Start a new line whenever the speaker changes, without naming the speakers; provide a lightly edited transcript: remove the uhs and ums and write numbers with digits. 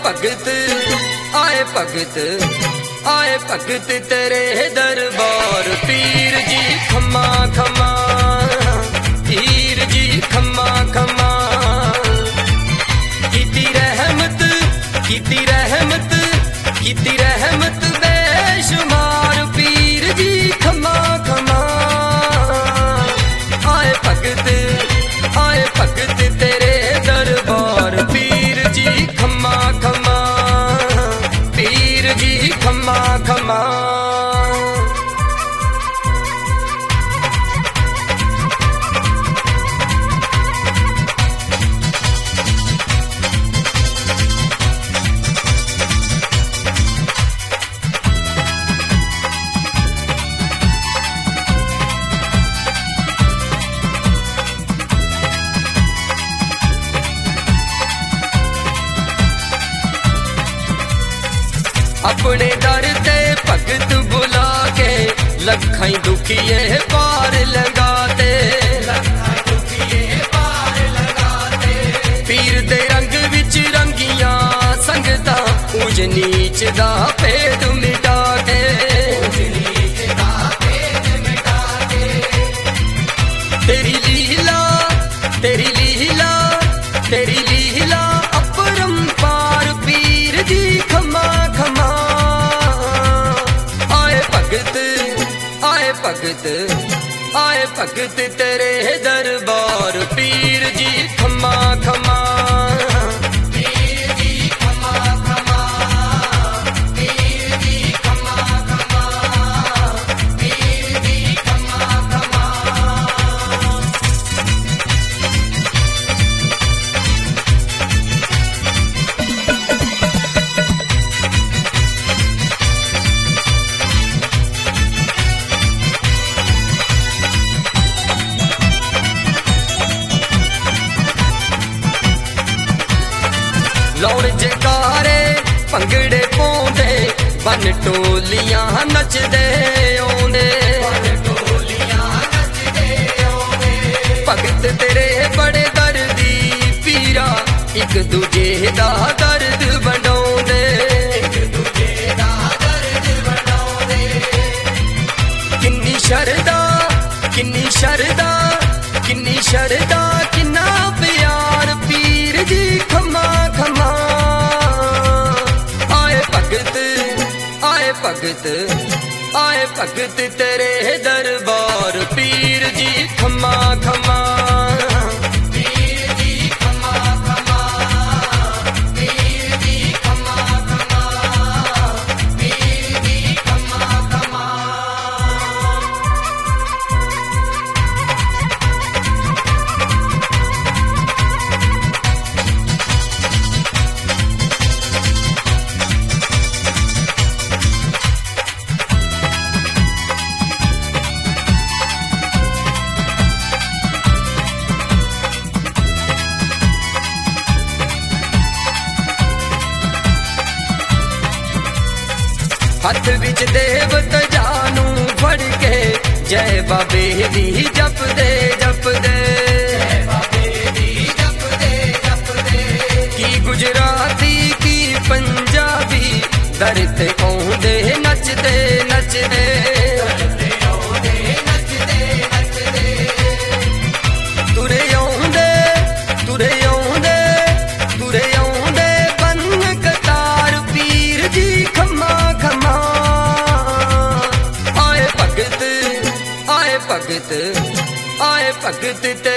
भगत आए भगत आए भगत तेरे दरबार। पीर जी खमा खमा पीर जी खमा खमा। कीती रहमत कीती रहमत कीती रहमत बेशुमार। पीर जी खमा खमा आए भगत तेरे दरबार। पीर जी खमा खमा पीर जी खमा खमा। अपने दर ते भगत बुला के लखाई दुखिए पार लगाते। पीर दे रंग विच रंगिया संगता ऊंच नीच दा भेद मिटा के। तेरी लीला तेरी लीला तेरी लीला अपरंपार। पीर जी खमा खमा आए भगत तेरे दरबार। पीर जी खमा खमा पीर जी खमा खमा पीर जी खमा खमा पीर जी खमा खमा। लौड़ जकारे भंगड़े पाउंदे बन टोलियां नचदे आउंदे। भगत तेरे बड़े दर्दी पीरा एक दूजे दा दर्द वंडाउंदे। किन्नी शरदा किन्नी शरदा किन्नी शरदा किन्ना प्यार। पीर जी खमा खमा आए भगत तेरे दरबार। पीर जी खमा खमा पीर जी खमा खमा पीर जी खमा खमा पीर जी खमा खमा। हथ विच देवत जानू फड़ के जय बाबे दी जप दे जप दे। की गुजराती की पंजाबी दर ते आउंदे नचदे नचदे। तुरे आउंदे तुरे आउंदे तुरे आउंदे बन कतार। पीर जी खमा खमा आए भगत आए भगत तेरे